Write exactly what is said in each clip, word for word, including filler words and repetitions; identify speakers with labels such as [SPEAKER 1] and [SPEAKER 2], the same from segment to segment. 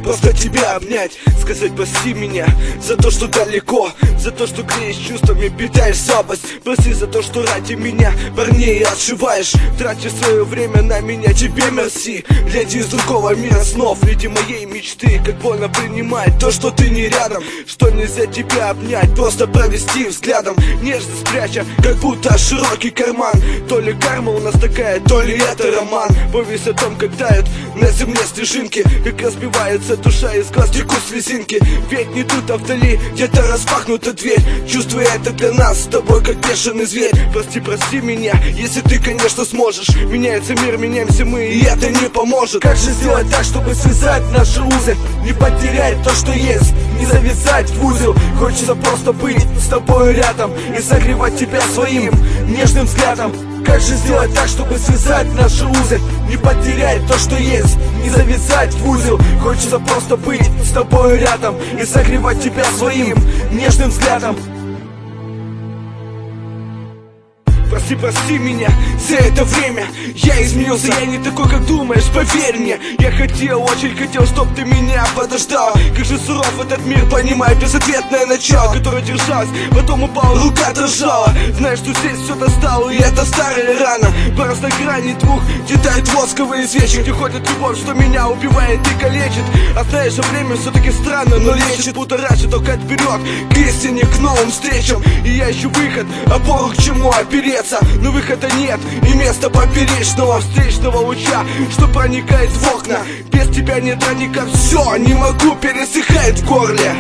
[SPEAKER 1] просто тебя обнять, сказать прости меня за то, что далеко, за то, что греешь чувствами, питаешь слабость. Прости за то, что ради меня парней отшиваешь, тратишь свое время на меня, тебе мерси. Леди из другого мира снов, леди моей мечты. Как больно принимать то, что ты не рядом, что нельзя тебя обнять, просто провести взглядом, нежно спряча, как будто широкий карман. То ли карма у нас такая, то ли это роман. Повесть о том, как тают на земле снежинки, как разбивается душа, из глаз текут слезинки. Ведь не тут, а вдали, где-то распахнута дверь. Чувствую, это для нас с тобой, как бешеный зверь. Прости, прости меня, если ты, конечно, сможешь. Меняется мир, меняемся мы, и это не поможет. Как же сделать так, чтобы связать наши узы, не потерять то, что есть, не завязать в узел. Хочется просто быть с тобой рядом и согревать тебя своим нежным взглядом. Как же сделать так, чтобы связать наши узы, не потерять то, что есть, не завязать в узел. Хочется просто быть с тобой рядом и согревать тебя своим нежным взглядом. Прости, прости меня за это время. Я изменился, я не такой, как думаешь, поверь мне. Я хотел, очень хотел, чтоб ты меня подождал. Как же суров этот мир, понимаю, безответное начало, которое держалось, потом упал, рука дрожала. Знаешь, что здесь все достало, и это старая рана. По разной грани двух деталей восковые свечи, где ходит любовь, что меня убивает и калечит. А знаешь, а время все-таки странно, но лечит, будоражит, только вперед, к истине, к новым встречам. И я ищу выход, опору, к чему опереться. Но выхода нет, и места поперечного встречного луча, что проникает в окна. Без тебя нет родника, все, не могу, пересыхает в горле.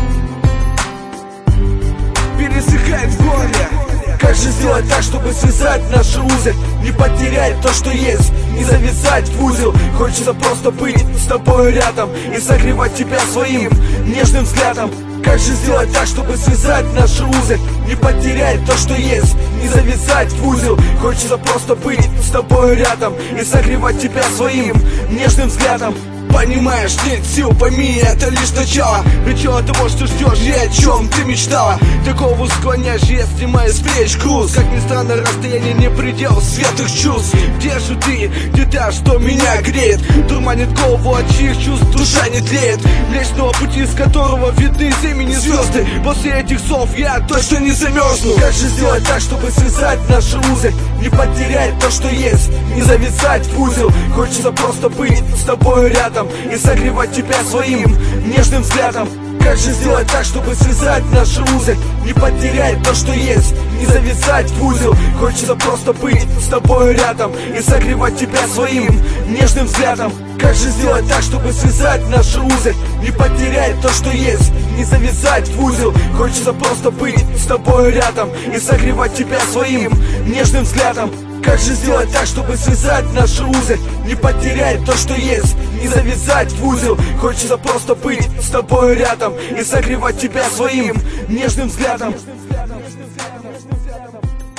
[SPEAKER 1] Пересыхает в горле. Как же сделать так, чтобы связать наши узы, не потерять то, что есть, не завязать в узел. Хочется просто быть с тобой рядом и согревать тебя своим нежным взглядом. Как же сделать так, чтобы связать наши узы, не потерять то, что есть, не завязать в узел. Хочется просто быть с тобой рядом и согревать тебя своим нежным взглядом. Понимаешь, нет сил, пойми, это лишь начало. Начало того, что ждешь, и о чем ты мечтала. Такого склоняешь, я снимаю с плеч груз. Как ни странно, расстояние не предел светлых чувств. Где же ты, где та, что меня греет, дурманит голову, от чьих чувств душа не тлеет. Млечного пути, с которого видны земли звезды. После этих слов я точно не замерзну. Как же сделать так, чтобы связать наши узы, не потерять то, что есть, не завязать в узел. Хочется просто быть с тобой рядом и согревать тебя своим нежным взглядом. Как же сделать так, чтобы связать наши узы, не потерять то, что есть, не завязать в узел. Хочется просто быть с тобой рядом и согревать тебя своим нежным взглядом. Как же сделать так, чтобы связать наши узы, не потерять то, что есть, не завязать в узел. Хочется просто быть с тобой рядом и согревать тебя своим нежным взглядом. Как же сделать так, чтобы связать наши узы, не потерять то, что есть, не завязать в узел. Хочется просто быть с тобой рядом и согревать тебя своим нежным взглядом.